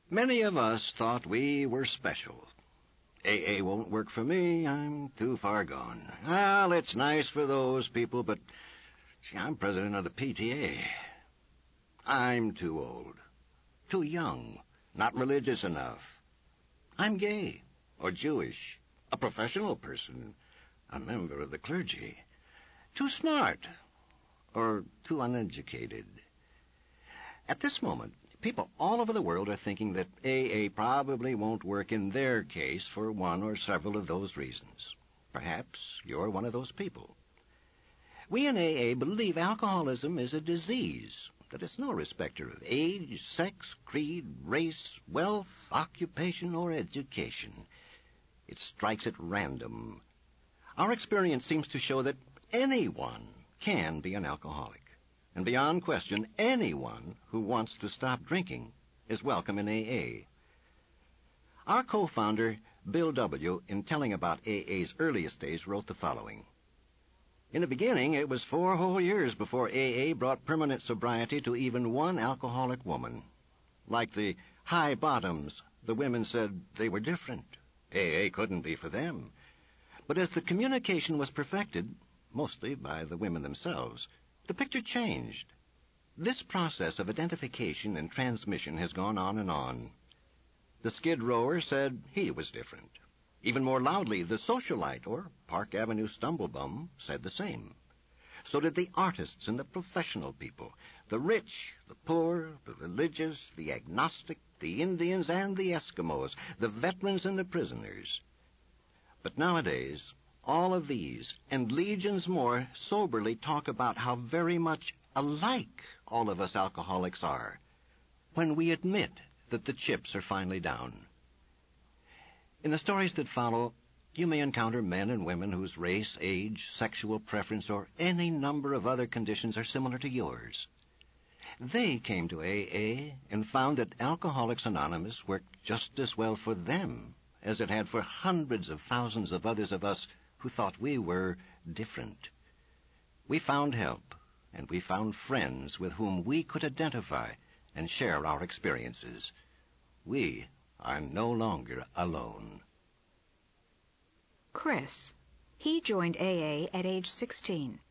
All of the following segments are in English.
Many of us thought we were special. AA won't work for me. I'm too far gone. Well, it's nice for those people, but I'm president of the PTA. I'm too old, too young, not religious enough. I'm gay or Jewish, a professional person, a member of the clergy, too smart or too uneducated. At this moment, people all over the world are thinking that AA probably won't work in their case for one or several of those reasons. Perhaps you're one of those people. We in AA believe alcoholism is a disease, that it's no respecter of age, sex, creed, race, wealth, occupation, or education. It strikes at random. Our experience seems to show that anyone can be an alcoholic. And beyond question, anyone who wants to stop drinking is welcome in AA. Our co-founder, Bill W., in telling about AA's earliest days, wrote the following. In the beginning, it was 4 whole years before AA brought permanent sobriety to even one alcoholic woman. Like the high bottoms, the women said they were different. AA couldn't be for them. But as the communication was perfected, mostly by the women themselves, the picture changed. This process of identification and transmission has gone on and on. The skid rower said he was different. Even more loudly, the socialite, or Park Avenue stumblebum, said the same. So did the artists and the professional people, the rich, the poor, the religious, the agnostic, the Indians and the Eskimos, the veterans and the prisoners. But nowadays, all of these, and legions more, soberly talk about how very much alike all of us alcoholics are, when we admit that the chips are finally down. In the stories that follow, you may encounter men and women whose race, age, sexual preference, or any number of other conditions are similar to yours. They came to AA and found that Alcoholics Anonymous worked just as well for them as it had for hundreds of thousands of others of us who thought we were different. We found help, and we found friends with whom we could identify and share our experiences. We are no longer alone. Chris. He joined AA at age 16.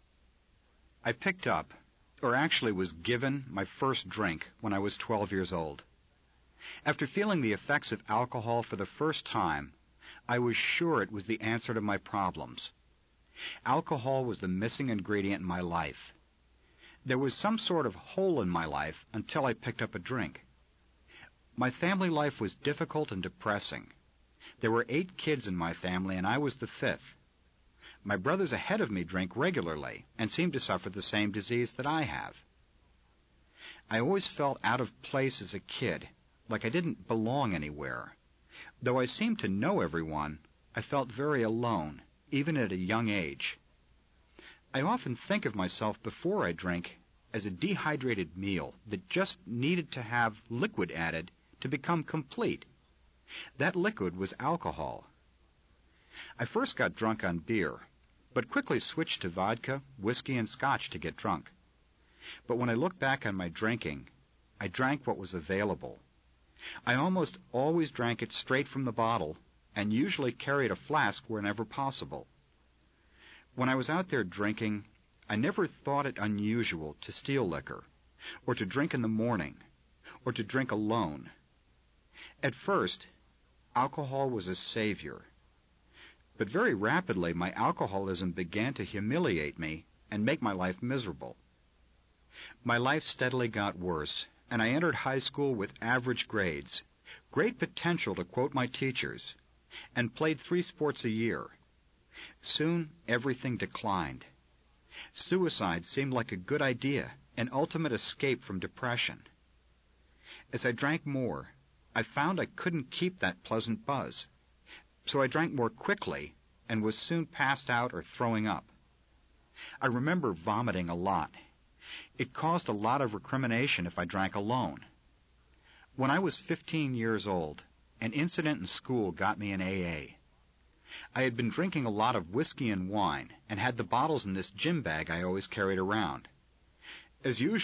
I picked up, or actually was given, my first drink when I was 12 years old. After feeling the effects of alcohol for the first time, I was sure it was the answer to my problems. Alcohol was the missing ingredient in my life. There was some sort of hole in my life until I picked up a drink. My family life was difficult and depressing. There were 8 kids in my family, and I was the 5th. My brothers ahead of me drank regularly and seemed to suffer the same disease that I have. I always felt out of place as a kid, like I didn't belong anywhere. Though I seemed to know everyone, I felt very alone, even at a young age. I often think of myself before I drink as a dehydrated meal that just needed to have liquid added to become complete. That liquid was alcohol. I first got drunk on beer, but quickly switched to vodka, whiskey, and scotch to get drunk. But when I look back on my drinking, I drank what was available. I almost always drank it straight from the bottle, and usually carried a flask whenever possible. When I was out there drinking, I never thought it unusual to steal liquor, or to drink in the morning, or to drink alone. At first, alcohol was a savior. But very rapidly, my alcoholism began to humiliate me and make my life miserable. My life steadily got worse, and I entered high school with average grades, great potential to quote my teachers, and played 3 sports a year. Soon, everything declined. Suicide seemed like a good idea, an ultimate escape from depression. As I drank more, I found I couldn't keep that pleasant buzz. So I drank more quickly and was soon passed out or throwing up. I remember vomiting a lot. It caused a lot of recrimination if I drank alone. When I was 15 years old, an incident in school got me in AA. I had been drinking a lot of whiskey and wine and had the bottles in this gym bag I always carried around. As usual,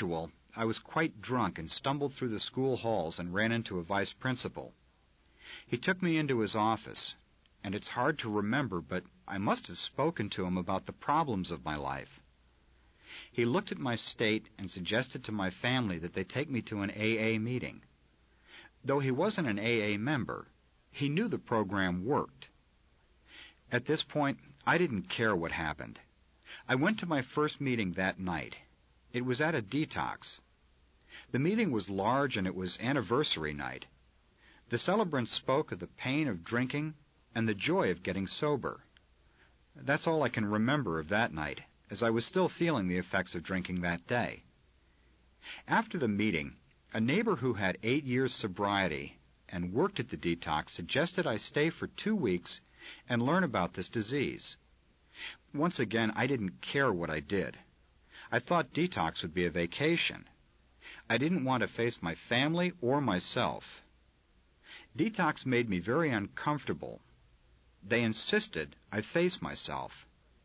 I was quite drunk and stumbled through the school halls and ran into a vice principal. He took me into his office, and it's hard to remember, but I must have spoken to him about the problems of my life. He looked at my state and suggested to my family that they take me to an AA meeting. Though he wasn't an AA member, he knew the program worked. At this point, I didn't care what happened. I went to my first meeting that night. It was at a detox. The meeting was large, and it was anniversary night. The celebrants spoke of the pain of drinking and the joy of getting sober. That's all I can remember of that night, as I was still feeling the effects of drinking that day. After the meeting, a neighbor who had 8 years sobriety and worked at the detox suggested I stay for 2 weeks and learn about this disease. Once again, I didn't care what I did. I thought detox would be a vacation. I didn't want to face my family or myself. Detox made me very uncomfortable. They insisted I face myself.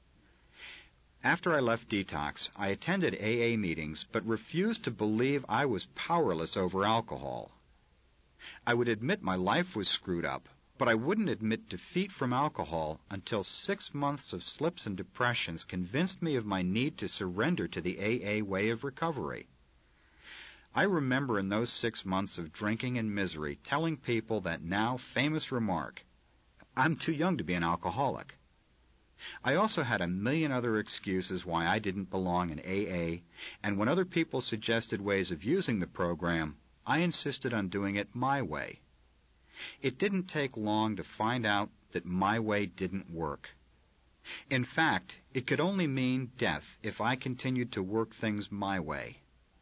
After I left detox, I attended AA meetings but refused to believe I was powerless over alcohol. I would admit my life was screwed up, but I wouldn't admit defeat from alcohol until 6 months of slips and depressions convinced me of my need to surrender to the AA way of recovery. I remember in those 6 months of drinking and misery telling people that now famous remark, "I'm too young to be an alcoholic." I also had a million other excuses why I didn't belong in AA, and when other people suggested ways of using the program, I insisted on doing it my way. It didn't take long to find out that my way didn't work. In fact, it could only mean death if I continued to work things my way.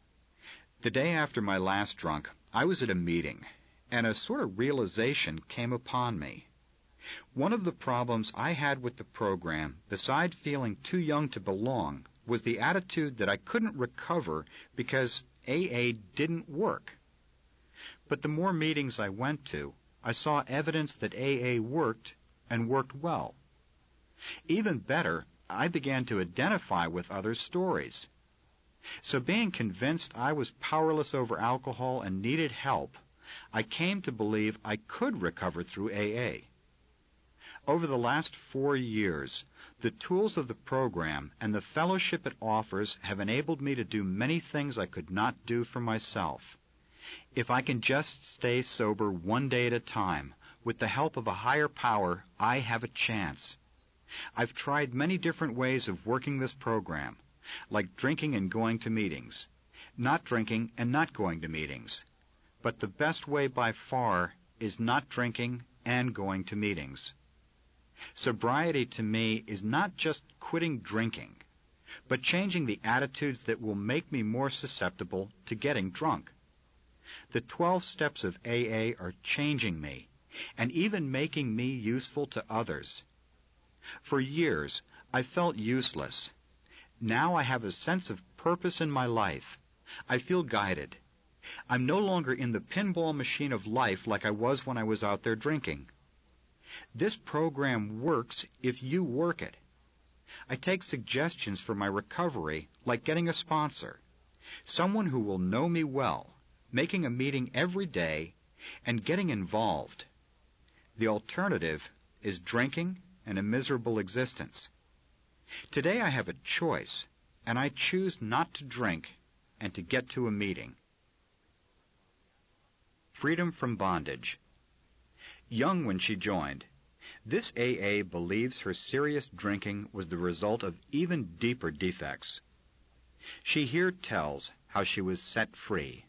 The day after my last drunk, I was at a meeting, and a sort of realization came upon me. One of the problems I had with the program, besides feeling too young to belong, was the attitude that I couldn't recover because AA didn't work. But the more meetings I went to, I saw evidence that AA worked, and worked well. Even better, I began to identify with others' stories. So being convinced I was powerless over alcohol and needed help, I came to believe I could recover through AA. Over the last 4 years, the tools of the program and the fellowship it offers have enabled me to do many things I could not do for myself. If I can just stay sober one day at a time, with the help of a higher power, I have a chance. I've tried many different ways of working this program, like drinking and going to meetings, not drinking and not going to meetings. But the best way by far is not drinking and going to meetings. Sobriety to me is not just quitting drinking, but changing the attitudes that will make me more susceptible to getting drunk. The 12 steps of AA are changing me, and even making me useful to others. For years, I felt useless. Now I have a sense of purpose in my life. I feel guided. I'm no longer in the pinball machine of life like I was when I was out there drinking. This program works if you work it. I take suggestions for my recovery, like getting a sponsor, someone who will know me well, making a meeting every day, and getting involved. The alternative is drinking and a miserable existence. Today I have a choice, and I choose not to drink and to get to a meeting. Freedom from bondage. Young when she joined, this AA believes her serious drinking was the result of even deeper defects. She here tells how she was set free.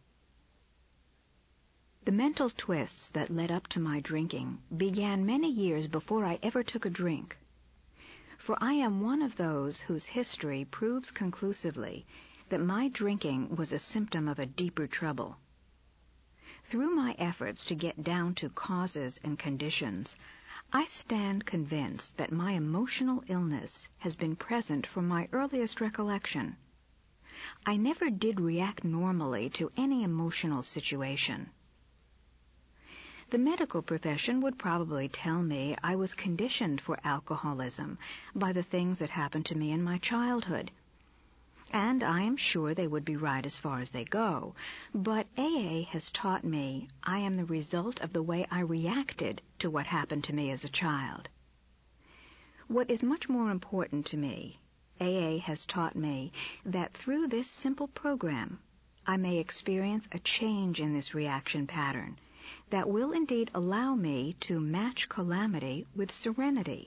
The mental twists that led up to my drinking began many years before I ever took a drink. For I am one of those whose history proves conclusively that my drinking was a symptom of a deeper trouble. Through my efforts to get down to causes and conditions, I stand convinced that my emotional illness has been present from my earliest recollection. I never did react normally to any emotional situation. The medical profession would probably tell me I was conditioned for alcoholism by the things that happened to me in my childhood. And I am sure they would be right as far as they go. But AA has taught me I am the result of the way I reacted to what happened to me as a child. What is much more important to me, AA has taught me that through this simple program, I may experience a change in this reaction pattern that will indeed allow me to match calamity with serenity.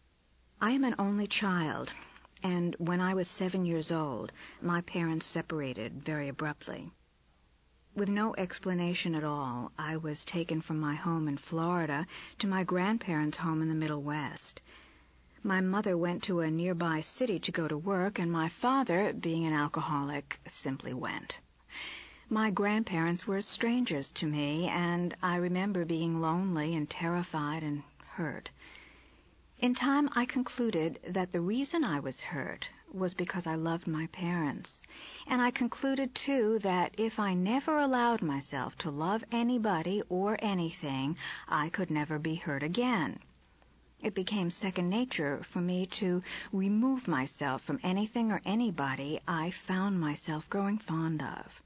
I am an only child, and when I was 7 years old, my parents separated very abruptly. With no explanation at all, I was taken from my home in Florida to my grandparents' home in the Middle West. My mother went to a nearby city to go to work, and my father, being an alcoholic, simply went. My grandparents were strangers to me, and I remember being lonely and terrified and hurt. In time, I concluded that the reason I was hurt was because I loved my parents. And I concluded, too, that if I never allowed myself to love anybody or anything, I could never be hurt again. It became second nature for me to remove myself from anything or anybody I found myself growing fond of.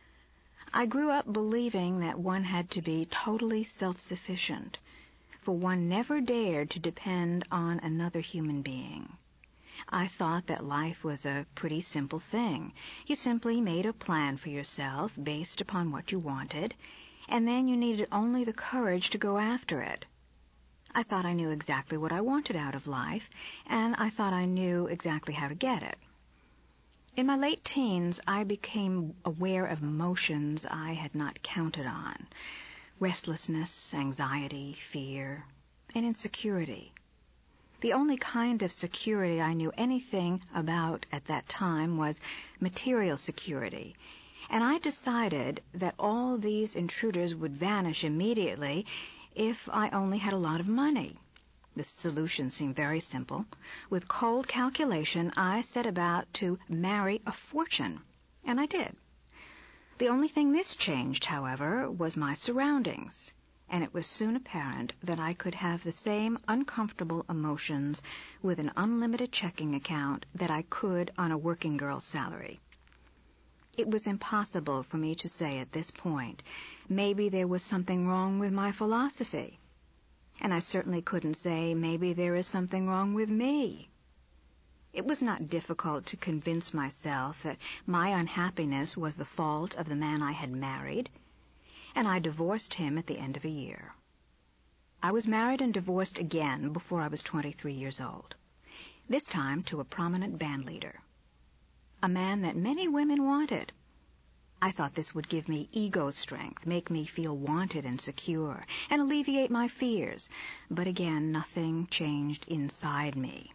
I grew up believing that one had to be totally self-sufficient, for one never dared to depend on another human being. I thought that life was a pretty simple thing. You simply made a plan for yourself based upon what you wanted, and then you needed only the courage to go after it. I thought I knew exactly what I wanted out of life, and I thought I knew exactly how to get it. In my late teens, I became aware of emotions I had not counted on. Restlessness, anxiety, fear, and insecurity. The only kind of security I knew anything about at that time was material security, and I decided that all these intruders would vanish immediately if I only had a lot of money. The solution seemed very simple. With cold calculation, I set about to marry a fortune, and I did. The only thing this changed, however, was my surroundings, and it was soon apparent that I could have the same uncomfortable emotions with an unlimited checking account that I could on a working girl's salary. It was impossible for me to say at this point, maybe there was something wrong with my philosophy, and I certainly couldn't say maybe there is something wrong with me. It was not difficult to convince myself that my unhappiness was the fault of the man I had married, and I divorced him at the end of a year. I was married and divorced again before I was 23 years old, this time to a prominent band leader, a man that many women wanted. I thought this would give me ego strength, make me feel wanted and secure, and alleviate my fears, but again, nothing changed inside me.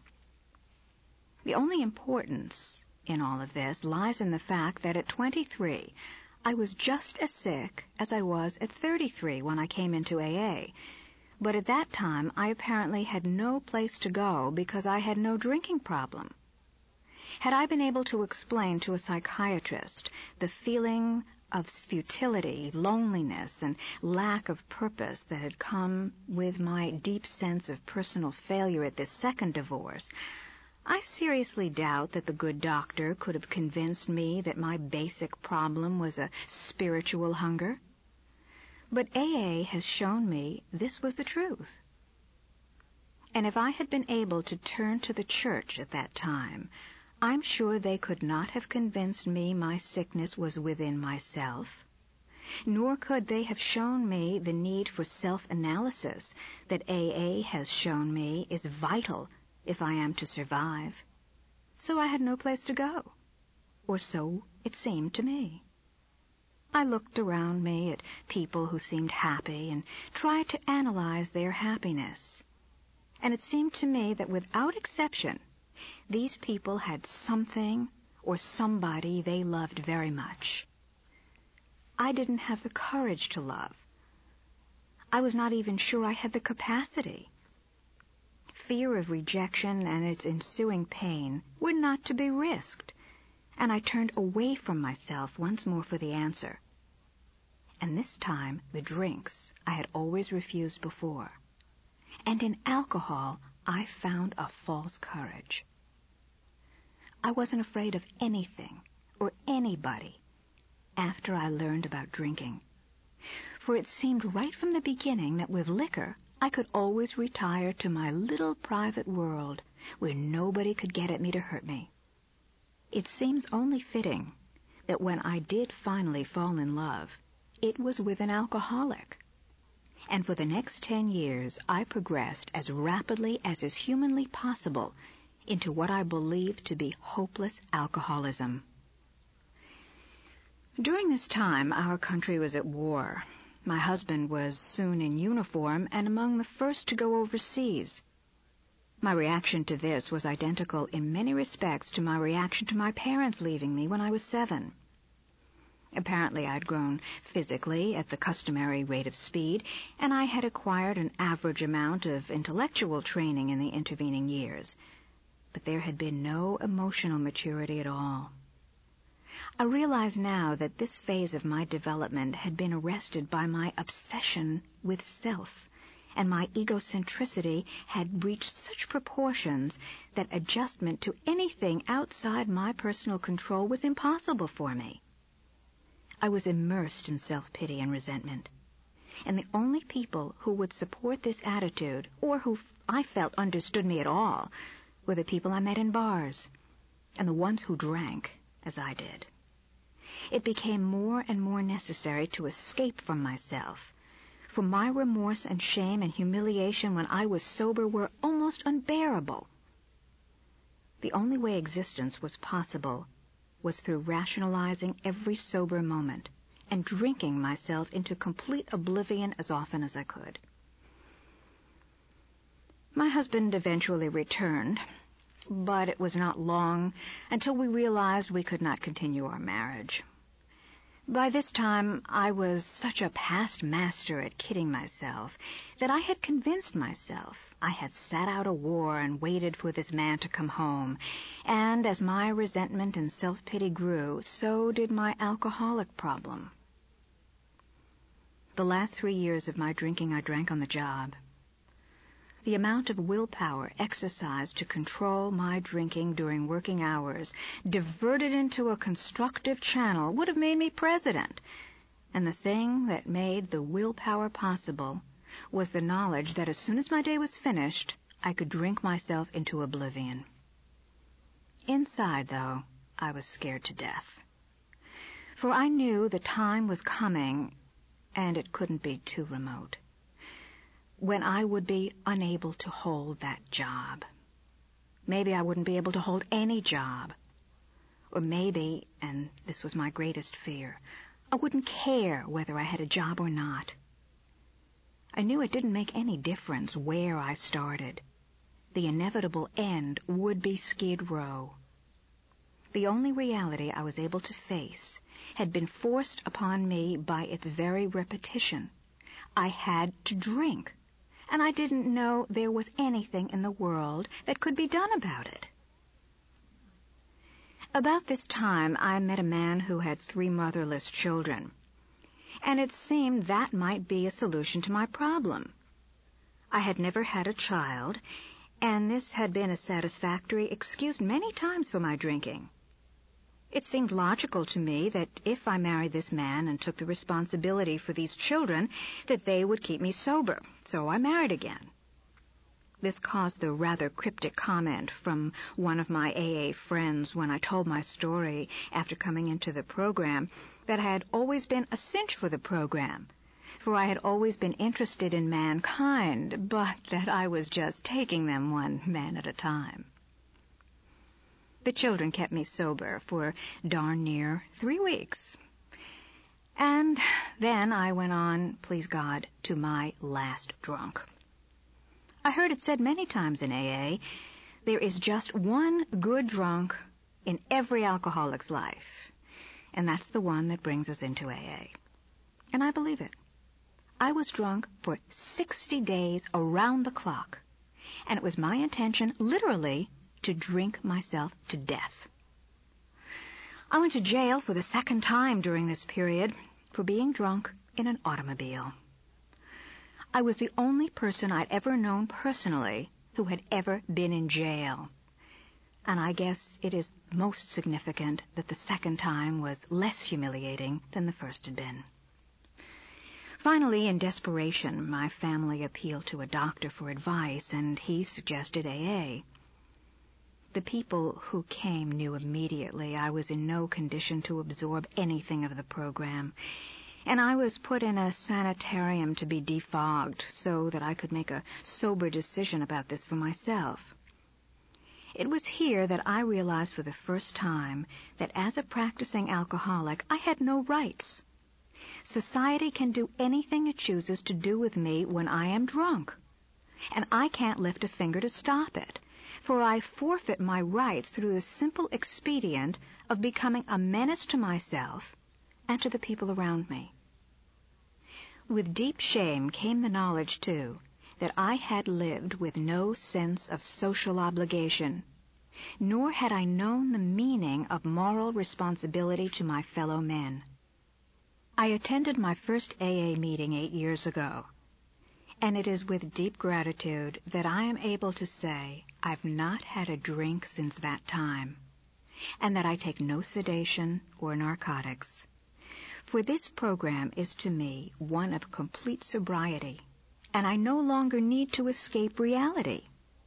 The only importance in all of this lies in the fact that at 23, I was just as sick as I was at 33 when I came into AA. But at that time, I apparently had no place to go because I had no drinking problem. Had I been able to explain to a psychiatrist the feeling of futility, loneliness, and lack of purpose that had come with my deep sense of personal failure at this second divorce, I seriously doubt that the good doctor could have convinced me that my basic problem was a spiritual hunger. But AA has shown me this was the truth. And if I had been able to turn to the church at that time, I'm sure they could not have convinced me my sickness was within myself, nor could they have shown me the need for self-analysis that AA has shown me is vital if I am to survive. So I had no place to go, or so it seemed to me. I looked around me at people who seemed happy and tried to analyze their happiness. And it seemed to me that without exception, these people had something or somebody they loved very much. I didn't have the courage to love. I was not even sure I had the capacity. Fear of rejection and its ensuing pain were not to be risked, and I turned away from myself once more for the answer. And this time the drinks I had always refused before. And in alcohol I found a false courage. I wasn't afraid of anything or anybody after I learned about drinking. For it seemed right from the beginning that with liquor, I could always retire to my little private world where nobody could get at me to hurt me. It seems only fitting that when I did finally fall in love, it was with an alcoholic. And for the next 10 years, I progressed as rapidly as is humanly possible into what I believed to be hopeless alcoholism. During this time, our country was at war. My husband was soon in uniform and among the first to go overseas. My reaction to this was identical in many respects to my reaction to my parents leaving me when I was 7. Apparently, I'd grown physically at the customary rate of speed, and I had acquired an average amount of intellectual training in the intervening years. But there had been no emotional maturity at all. I realize now that this phase of my development had been arrested by my obsession with self, and my egocentricity had reached such proportions that adjustment to anything outside my personal control was impossible for me. I was immersed in self-pity and resentment, and the only people who would support this attitude, or who I felt understood me at all, were the people I met in bars, and the ones who drank as I did. It became more and more necessary to escape from myself, for my remorse and shame and humiliation when I was sober were almost unbearable. The only way existence was possible was through rationalizing every sober moment and drinking myself into complete oblivion as often as I could. My husband eventually returned, but it was not long until we realized we could not continue our marriage. By this time, I was such a past master at kidding myself that I had convinced myself I had sat out a war and waited for this man to come home, and as my resentment and self-pity grew, so did my alcoholic problem. The last 3 years of my drinking I drank on the job. The amount of willpower exercised to control my drinking during working hours, diverted into a constructive channel, would have made me president. And the thing that made the willpower possible was the knowledge that as soon as my day was finished, I could drink myself into oblivion. Inside, though, I was scared to death. For I knew the time was coming, and it couldn't be too remote, when I would be unable to hold that job. Maybe I wouldn't be able to hold any job. Or maybe, and this was my greatest fear, I wouldn't care whether I had a job or not. I knew it didn't make any difference where I started. The inevitable end would be Skid Row. The only reality I was able to face had been forced upon me by its very repetition. I had to drink, and I didn't know there was anything in the world that could be done about it. About this time, I met a man who had 3 motherless children, and it seemed that might be a solution to my problem. I had never had a child, and this had been a satisfactory excuse many times for my drinking. It seemed logical to me that if I married this man and took the responsibility for these children, that they would keep me sober, so I married again. This caused the rather cryptic comment from one of my AA friends when I told my story after coming into the program that I had always been a cinch for the program, for I had always been interested in mankind, but that I was just taking them one man at a time. The children kept me sober for darn near 3 weeks. And then I went on, please God, to my last drunk. I heard it said many times in AA, there is just one good drunk in every alcoholic's life, and that's the one that brings us into AA. And I believe it. I was drunk for 60 days around the clock, and it was my intention, literally, to drink myself to death. I went to jail for the 2nd time during this period for being drunk in an automobile. I was the only person I'd ever known personally who had ever been in jail. and I guess it is most significant that the second time was less humiliating than the first had been. Finally, in desperation, my family appealed to a doctor for advice, and he suggested AA. The people who came knew immediately I was in no condition to absorb anything of the program, and I was put in a sanitarium to be defogged so that I could make a sober decision about this for myself. It was here that I realized for the first time that as a practicing alcoholic, I had no rights. Society can do anything it chooses to do with me when I am drunk, and I can't lift a finger to stop it, for I forfeit my rights through the simple expedient of becoming a menace to myself and to the people around me. With deep shame came the knowledge, too, that I had lived with no sense of social obligation, nor had I known the meaning of moral responsibility to my fellow men. I attended my first AA meeting 8 years ago, and it is with deep gratitude that I am able to say I've not had a drink since that time, and that I take no sedation or narcotics. For this program is to me one of complete sobriety, and I no longer need to escape reality.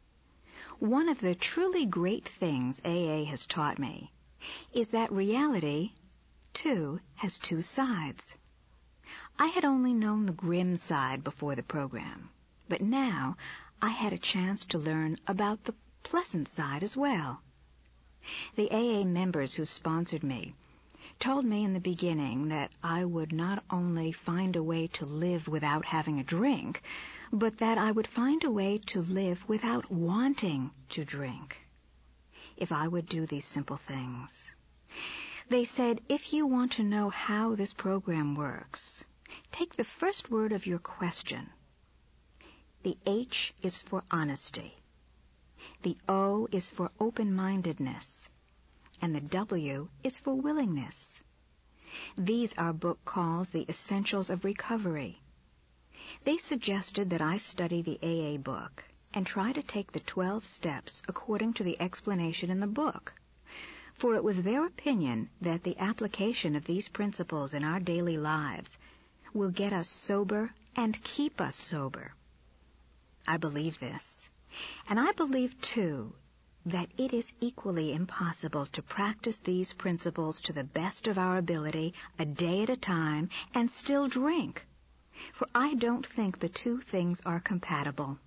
One of the truly great things AA has taught me is that reality, too, has two sides. I had only known the grim side before the program, but now I had a chance to learn about the pleasant side as well. The AA members who sponsored me told me in the beginning that I would not only find a way to live without having a drink, but that I would find a way to live without wanting to drink, if I would do these simple things. They said, if you want to know how this program works, take the first word of your question. The H is for honesty. The O is for open-mindedness. And the W is for willingness. These our book calls the Essentials of Recovery. They suggested that I study the AA book and try to take the 12 steps according to the explanation in the book, for it was their opinion that the application of these principles in our daily lives will get us sober and keep us sober. I believe this, and I believe, too, that it is equally impossible to practice these principles to the best of our ability a day at a time and still drink, for I don't think the two things are compatible.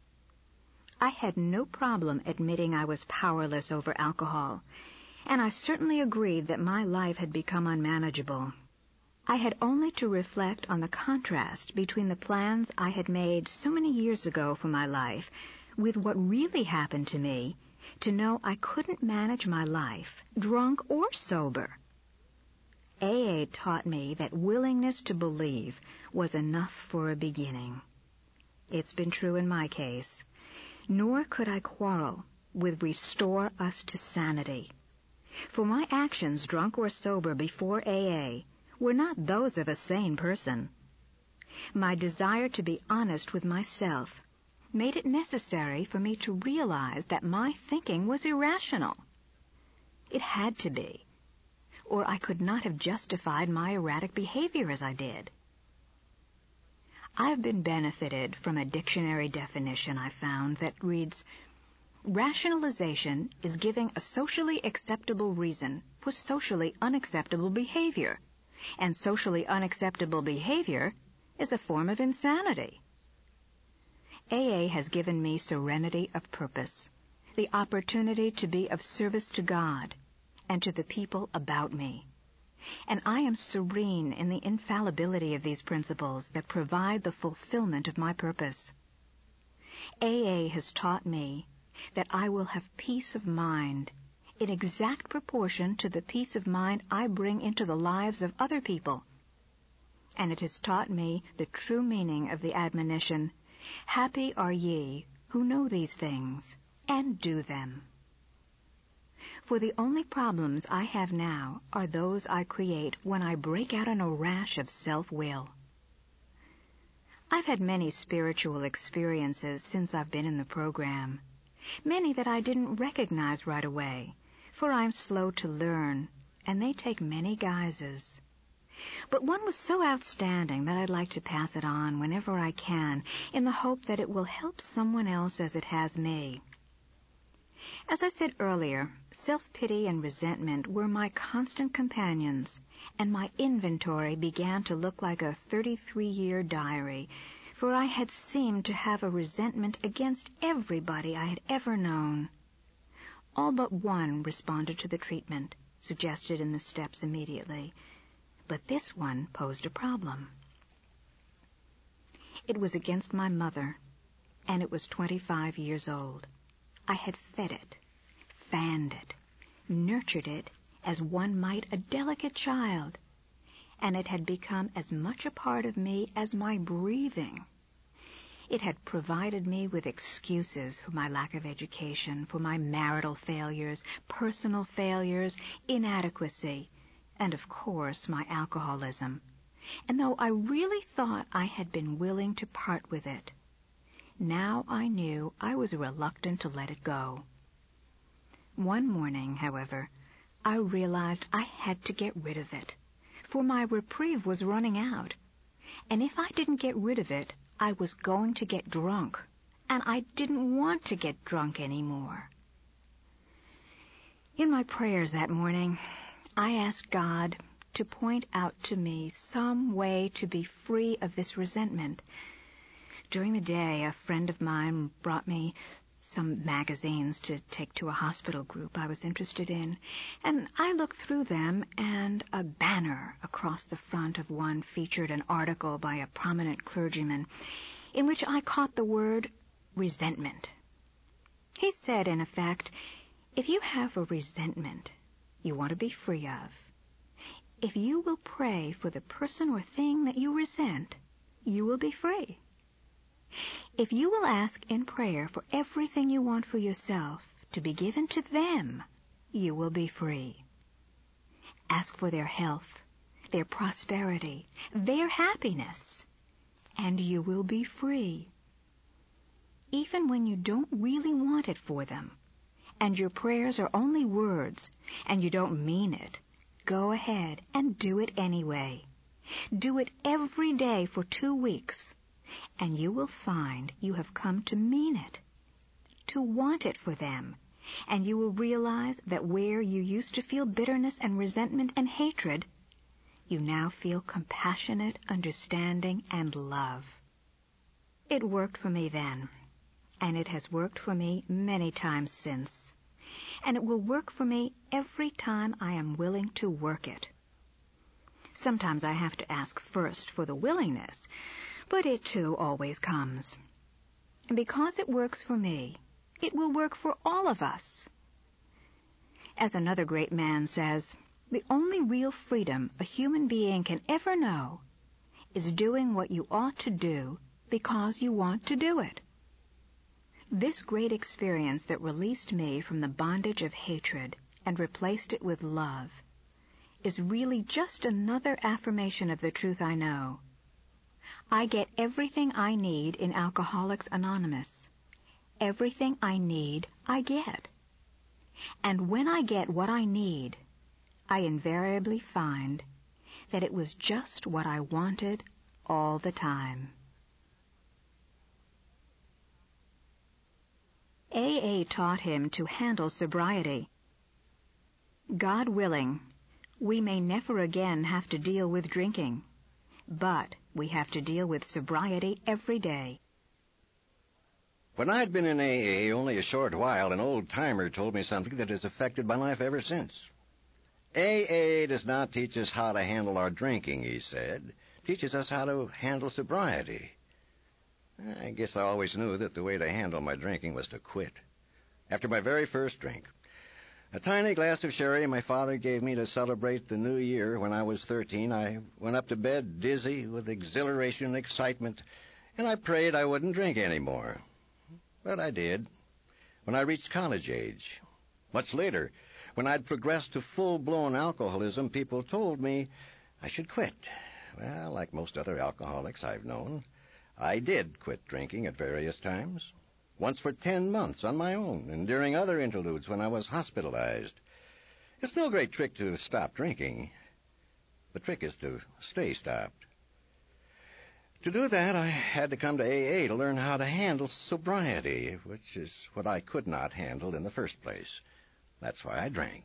I had no problem admitting I was powerless over alcohol, and I certainly agreed that my life had become unmanageable. I had only to reflect on the contrast between the plans I had made so many years ago for my life with what really happened to me to know I couldn't manage my life, drunk or sober. AA taught me that willingness to believe was enough for a beginning. It's been true in my case. Nor could I quarrel with restore us to sanity. For my actions, drunk or sober, before AA were not those of a sane person. My desire to be honest with myself made it necessary for me to realize that my thinking was irrational. It had to be, or I could not have justified my erratic behavior as I did. I've been benefited from a dictionary definition I found that reads, rationalization is giving a socially acceptable reason for socially unacceptable behavior, and socially unacceptable behavior is a form of insanity. AA has given me serenity of purpose, the opportunity to be of service to God and to the people about me. And I am serene in the infallibility of these principles that provide the fulfillment of my purpose. AA has taught me that I will have peace of mind in exact proportion to the peace of mind I bring into the lives of other people. And it has taught me the true meaning of the admonition, happy are ye who know these things and do them. For the only problems I have now are those I create when I break out in a rash of self-will. I've had many spiritual experiences since I've been in the program, many that I didn't recognize right away, for I'm slow to learn, and they take many guises. But one was so outstanding that I'd like to pass it on whenever I can, in the hope that it will help someone else as it has me. As I said earlier, self-pity and resentment were my constant companions, and my inventory began to look like a 33-year diary, for I had seemed to have a resentment against everybody I had ever known. All but one responded to the treatment suggested in the steps immediately, but this one posed a problem. It was against my mother, and it was 25 years old. I had fed it, fanned it, nurtured it as one might a delicate child, and it had become as much a part of me as my breathing. It had provided me with excuses for my lack of education, for my marital failures, personal failures, inadequacy, and of course my alcoholism. And though I really thought I had been willing to part with it, now I knew I was reluctant to let it go. One morning, however, I realized I had to get rid of it, for my reprieve was running out. And if I didn't get rid of it, I was going to get drunk, and I didn't want to get drunk anymore. In my prayers that morning, I asked God to point out to me some way to be free of this resentment. During the day, a friend of mine brought me some magazines to take to a hospital group I was interested in, and I looked through them, and a banner across the front of one featured an article by a prominent clergyman in which I caught the word resentment. He said, in effect, if you have a resentment you want to be free of, if you will pray for the person or thing that you resent, you will be free. If you will ask in prayer for everything you want for yourself to be given to them, you will be free. Ask for their health, their prosperity, their happiness, and you will be free. Even when you don't really want it for them, and your prayers are only words, and you don't mean it, go ahead and do it anyway. Do it every day for 2 weeks. And you will find you have come to mean it, to want it for them, and you will realize that where you used to feel bitterness and resentment and hatred, you now feel compassionate, understanding, and love. It worked for me then, and it has worked for me many times since, and it will work for me every time I am willing to work it. Sometimes I have to ask first for the willingness, but it, too, always comes. And because it works for me, it will work for all of us. As another great man says, the only real freedom a human being can ever know is doing what you ought to do because you want to do it. This great experience that released me from the bondage of hatred and replaced it with love is really just another affirmation of the truth I know. I get everything I need in Alcoholics Anonymous. Everything I need, I get. And when I get what I need, I invariably find that it was just what I wanted all the time. AA taught him to handle sobriety. God willing, we may never again have to deal with drinking, but we have to deal with sobriety every day. When I'd been in AA only a short while, an old-timer told me something that has affected my life ever since. AA does not teach us how to handle our drinking, he said. It teaches us how to handle sobriety. I guess I always knew that the way to handle my drinking was to quit. After my very first drink, a tiny glass of sherry my father gave me to celebrate the new year when I was 13, I went up to bed dizzy with exhilaration and excitement, and I prayed I wouldn't drink anymore. But I did, when I reached college age. Much later, when I'd progressed to full-blown alcoholism, people told me I should quit. Well, like most other alcoholics I've known, I did quit drinking at various times. once for 10 months on my own, and during other interludes when I was hospitalized. It's no great trick to stop drinking. The trick is to stay stopped. To do that, I had to come to AA to learn how to handle sobriety, which is what I could not handle in the first place. That's why I drank.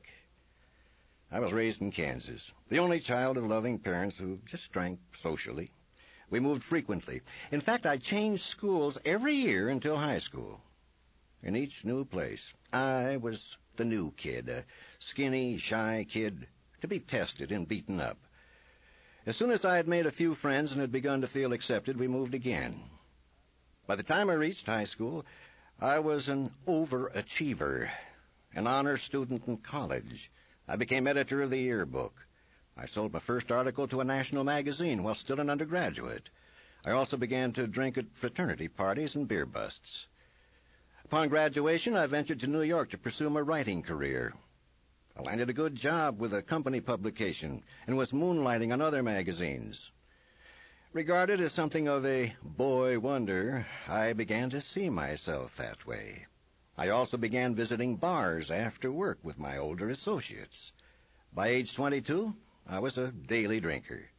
I was raised in Kansas, the only child of loving parents who just drank socially. We moved frequently. In fact, I changed schools every year until high school. In each new place, I was the new kid, a skinny, shy kid to be tested and beaten up. As soon as I had made a few friends and had begun to feel accepted, we moved again. By the time I reached high school, I was an overachiever, an honor student in college. I became editor of the yearbook. I sold my first article to a national magazine while still an undergraduate. I also began to drink at fraternity parties and beer busts. Upon graduation, I ventured to New York to pursue my writing career. I landed a good job with a company publication and was moonlighting on other magazines. Regarded as something of a boy wonder, I began to see myself that way. I also began visiting bars after work with my older associates. By age 22, I was a daily drinker.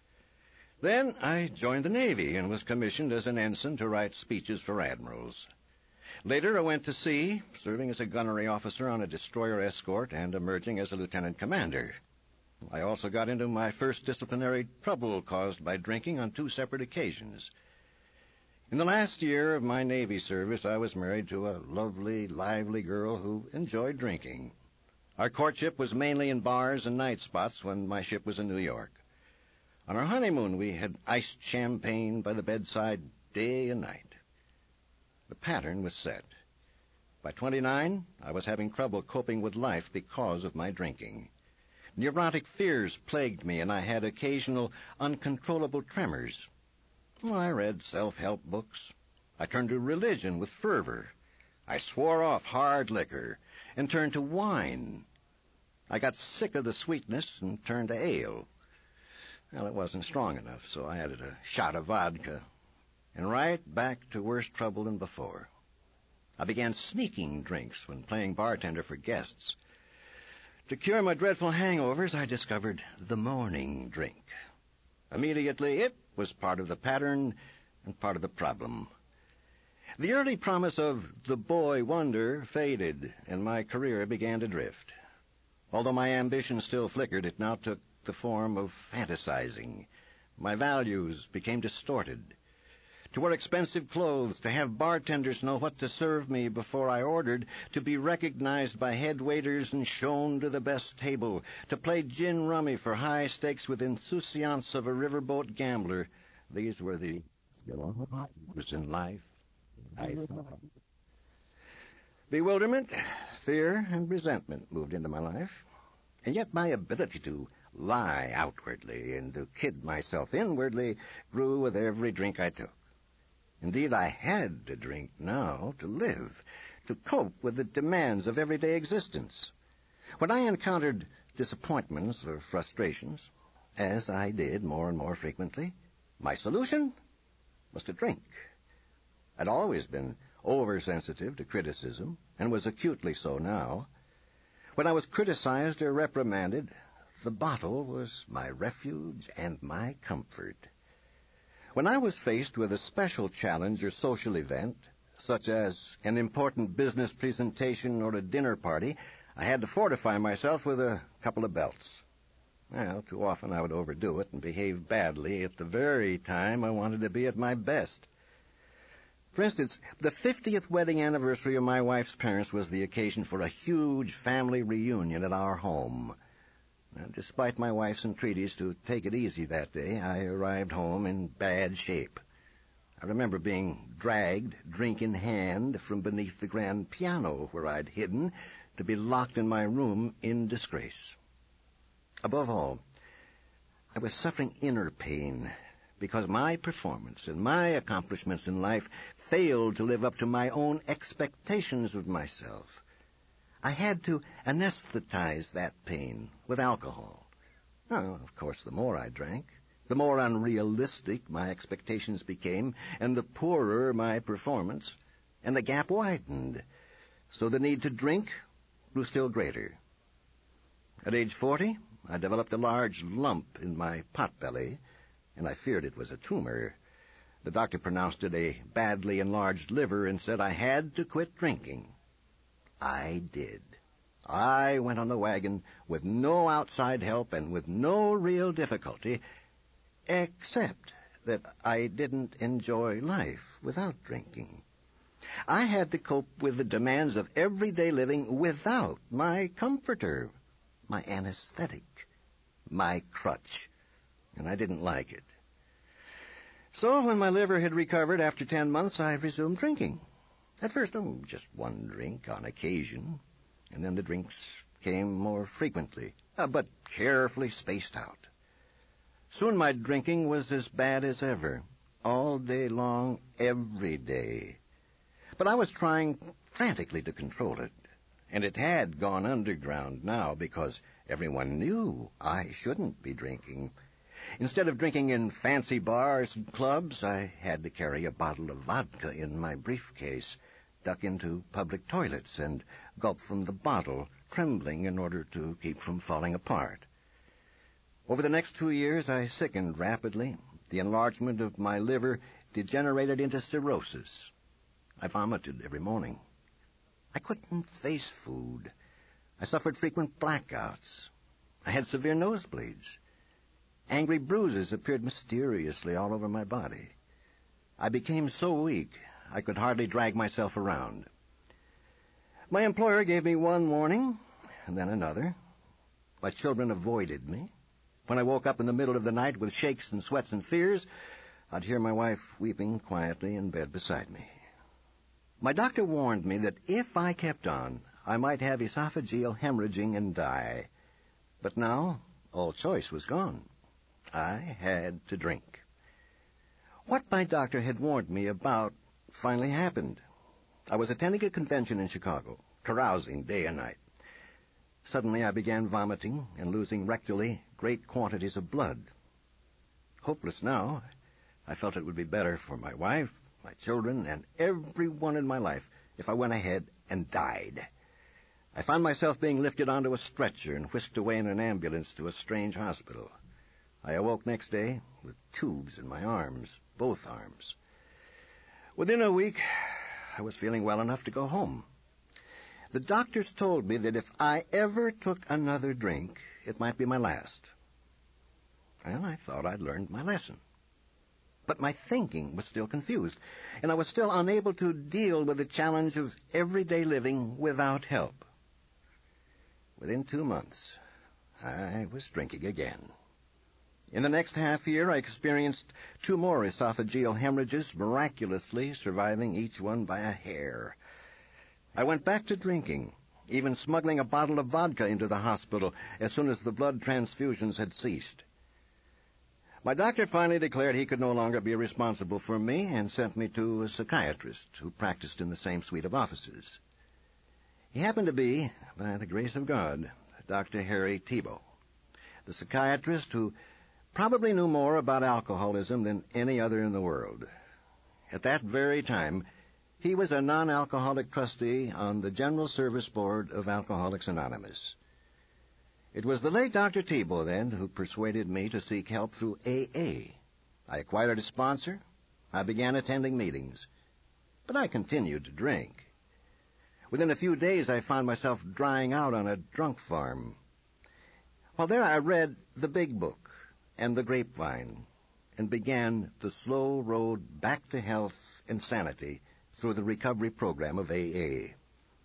Then I joined the Navy and was commissioned as an ensign to write speeches for admirals. Later, I went to sea, serving as a gunnery officer on a destroyer escort and emerging as a lieutenant commander. I also got into my first disciplinary trouble caused by drinking on 2 separate occasions. In the last year of my Navy service, I was married to a lovely, lively girl who enjoyed drinking. Our courtship was mainly in bars and night spots when my ship was in New York. On our honeymoon, we had iced champagne by the bedside day and night. The pattern was set. By 29, I was having trouble coping with life because of my drinking. Neurotic fears plagued me, and I had occasional uncontrollable tremors. I read self-help books. I turned to religion with fervor. I swore off hard liquor and turned to wine. I got sick of the sweetness and turned to ale. Well, it wasn't strong enough, so I added a shot of vodka. And right back to worse trouble than before. I began sneaking drinks when playing bartender for guests. To cure my dreadful hangovers, I discovered the morning drink. Immediately, it was part of the pattern and part of the problem. The early promise of the boy wonder faded, and my career began to drift. Although my ambition still flickered, it now took the form of fantasizing. My values became distorted. To wear expensive clothes, to have bartenders know what to serve me before I ordered, to be recognized by head waiters and shown to the best table, to play gin rummy for high stakes with insouciance of a riverboat gambler. These were the was in life. Bewilderment, fear, and resentment moved into my life, and yet my ability to lie outwardly and to kid myself inwardly grew with every drink I took. Indeed, I had to drink now to live, to cope with the demands of everyday existence. When I encountered disappointments or frustrations, as I did more and more frequently, my solution was to drink. I'd always been oversensitive to criticism, and was acutely so now. When I was criticized or reprimanded, the bottle was my refuge and my comfort. When I was faced with a special challenge or social event, such as an important business presentation or a dinner party, I had to fortify myself with a couple of belts. Well, too often I would overdo it and behave badly at the very time I wanted to be at my best. For instance, the 50th wedding anniversary of my wife's parents was the occasion for a huge family reunion at our home. And despite my wife's entreaties to take it easy that day, I arrived home in bad shape. I remember being dragged, drink in hand, from beneath the grand piano where I'd hidden, to be locked in my room in disgrace. Above all, I was suffering inner pain because my performance and my accomplishments in life failed to live up to my own expectations of myself. I had to anesthetize that pain with alcohol. Now, of course, the more I drank, the more unrealistic my expectations became, and the poorer my performance, and the gap widened, so the need to drink grew still greater. At age 40, I developed a large lump in my potbelly, and I feared it was a tumor. The doctor pronounced it a badly enlarged liver and said I had to quit drinking. I did. I went on the wagon with no outside help and with no real difficulty, except that I didn't enjoy life without drinking. I had to cope with the demands of everyday living without my comforter, my anesthetic, my crutch, and I didn't like it. So when my liver had recovered after 10 months, I resumed drinking. At first, just one drink on occasion, and then the drinks came more frequently, but carefully spaced out. Soon my drinking was as bad as ever, all day long, every day. But I was trying frantically to control it, and it had gone underground now because everyone knew I shouldn't be drinking. Instead of drinking in fancy bars and clubs, I had to carry a bottle of vodka in my briefcase, duck into public toilets, and gulp from the bottle, trembling in order to keep from falling apart. Over the next 2 years, I sickened rapidly. The enlargement of my liver degenerated into cirrhosis. I vomited every morning. I couldn't face food. I suffered frequent blackouts. I had severe nosebleeds. Angry bruises appeared mysteriously all over my body. I became so weak I could hardly drag myself around. My employer gave me one warning, and then another. My children avoided me. When I woke up in the middle of the night with shakes and sweats and fears, I'd hear my wife weeping quietly in bed beside me. My doctor warned me that if I kept on, I might have esophageal hemorrhaging and die. But now, all choice was gone. I had to drink. What my doctor had warned me about finally happened. I was attending a convention in Chicago, carousing day and night. Suddenly I began vomiting and losing rectally great quantities of blood. Hopeless now, I felt it would be better for my wife, my children, and everyone in my life if I went ahead and died. I found myself being lifted onto a stretcher and whisked away in an ambulance to a strange hospital. I awoke next day with tubes in my arms, both arms. Within a week, I was feeling well enough to go home. The doctors told me that if I ever took another drink, it might be my last. Well, I thought I'd learned my lesson. But my thinking was still confused, and I was still unable to deal with the challenge of everyday living without help. Within 2 months, I was drinking again. In the next half year, I experienced 2 more esophageal hemorrhages, miraculously surviving each one by a hair. I went back to drinking, even smuggling a bottle of vodka into the hospital as soon as the blood transfusions had ceased. My doctor finally declared he could no longer be responsible for me and sent me to a psychiatrist who practiced in the same suite of offices. He happened to be, by the grace of God, Dr. Harry Tiebout, the psychiatrist who probably knew more about alcoholism than any other in the world. At that very time, he was a non-alcoholic trustee on the General Service Board of Alcoholics Anonymous. It was the late Dr. Tiebout, then, who persuaded me to seek help through AA. I acquired a sponsor. I began attending meetings. But I continued to drink. Within a few days, I found myself drying out on a drunk farm. While there, I read the Big Book and the Grapevine, and began the slow road back to health and sanity through the recovery program of AA.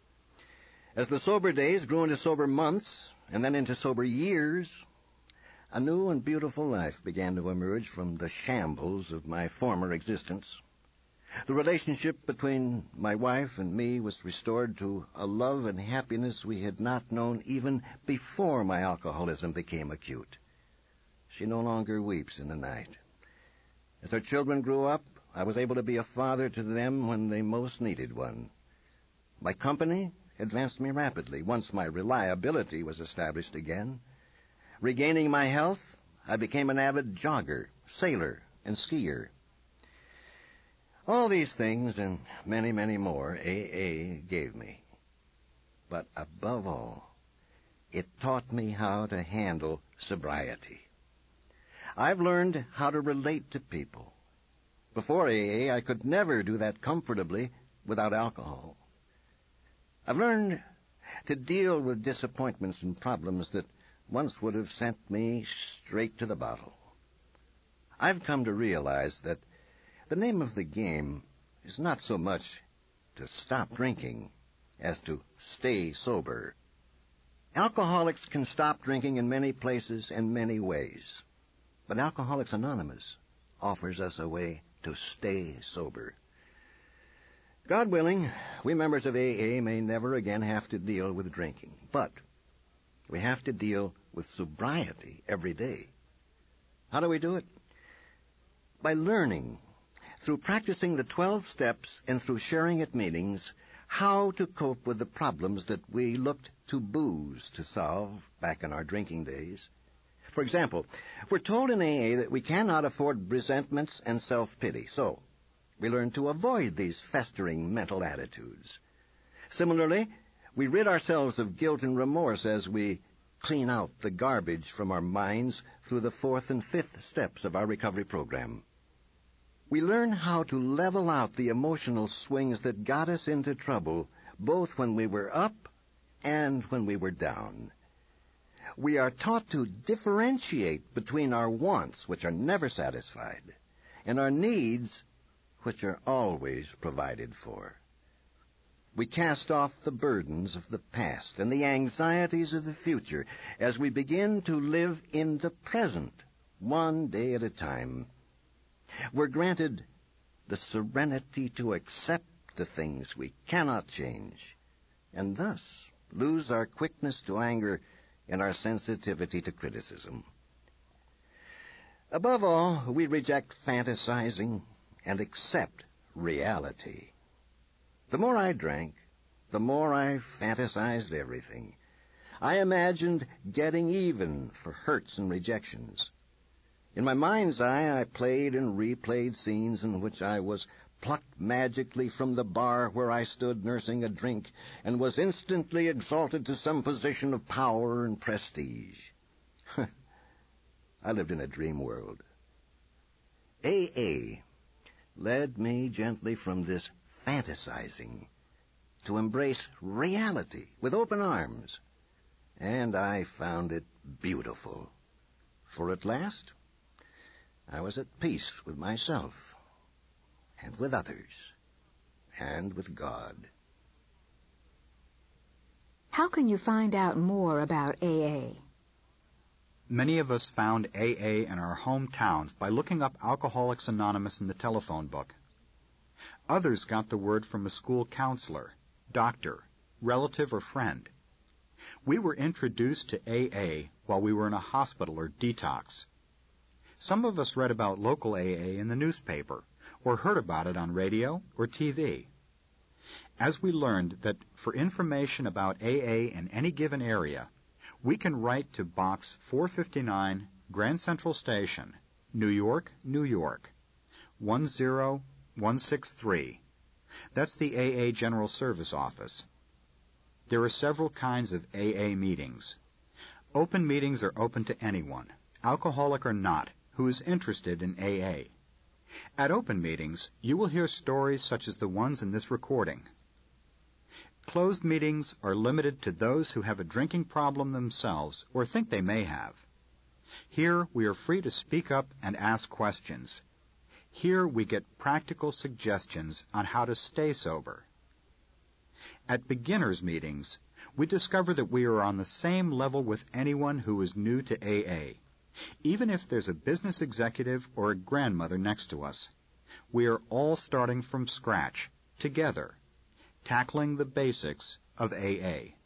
As the sober days grew into sober months, and then into sober years, a new and beautiful life began to emerge from the shambles of my former existence. The relationship between my wife and me was restored to a love and happiness we had not known even before my alcoholism became acute. She no longer weeps in the night. As our children grew up, I was able to be a father to them when they most needed one. My company advanced me rapidly once my reliability was established again. Regaining my health, I became an avid jogger, sailor, and skier. All these things and many, many more AA gave me. But above all, it taught me how to handle sobriety. I've learned how to relate to people. Before AA, I could never do that comfortably without alcohol. I've learned to deal with disappointments and problems that once would have sent me straight to the bottle. I've come to realize that the name of the game is not so much to stop drinking as to stay sober. Alcoholics can stop drinking in many places and many ways, but Alcoholics Anonymous offers us a way to stay sober. God willing, we members of AA may never again have to deal with drinking, but we have to deal with sobriety every day. How do we do it? By learning, through practicing the 12 steps and through sharing at meetings, how to cope with the problems that we looked to booze to solve back in our drinking days. For example, we're told in AA that we cannot afford resentments and self-pity, so we learn to avoid these festering mental attitudes. Similarly, we rid ourselves of guilt and remorse as we clean out the garbage from our minds through the 4th and 5th steps of our recovery program. We learn how to level out the emotional swings that got us into trouble, both when we were up and when we were down. We are taught to differentiate between our wants, which are never satisfied, and our needs, which are always provided for. We cast off the burdens of the past and the anxieties of the future as we begin to live in the present, one day at a time. We're granted the serenity to accept the things we cannot change, and thus lose our quickness to anger and our sensitivity to criticism. Above all, we reject fantasizing and accept reality. The more I drank, the more I fantasized everything. I imagined getting even for hurts and rejections. In my mind's eye, I played and replayed scenes in which I was plucked magically from the bar where I stood nursing a drink and was instantly exalted to some position of power and prestige. I lived in a dream world. AA led me gently from this fantasizing to embrace reality with open arms, and I found it beautiful. For at last, I was at peace with myself, and with others, and with God. How can you find out more about AA? Many of us found AA in our hometowns by looking up Alcoholics Anonymous in the telephone book. Others got the word from a school counselor, doctor, relative, or friend. We were introduced to AA while we were in a hospital or detox. Some of us read about local AA in the newspaper or heard about it on radio or TV. As we learned that for information about AA in any given area, we can write to Box 459, Grand Central Station, New York, New York, 10163. That's the AA General Service Office. There are several kinds of AA meetings. Open meetings are open to anyone, alcoholic or not, who is interested in AA. At open meetings, you will hear stories such as the ones in this recording. Closed meetings are limited to those who have a drinking problem themselves or think they may have. Here we are free to speak up and ask questions. Here we get practical suggestions on how to stay sober. At beginners' meetings, we discover that we are on the same level with anyone who is new to AA. Even if there's a business executive or a grandmother next to us, we are all starting from scratch, together, tackling the basics of AA.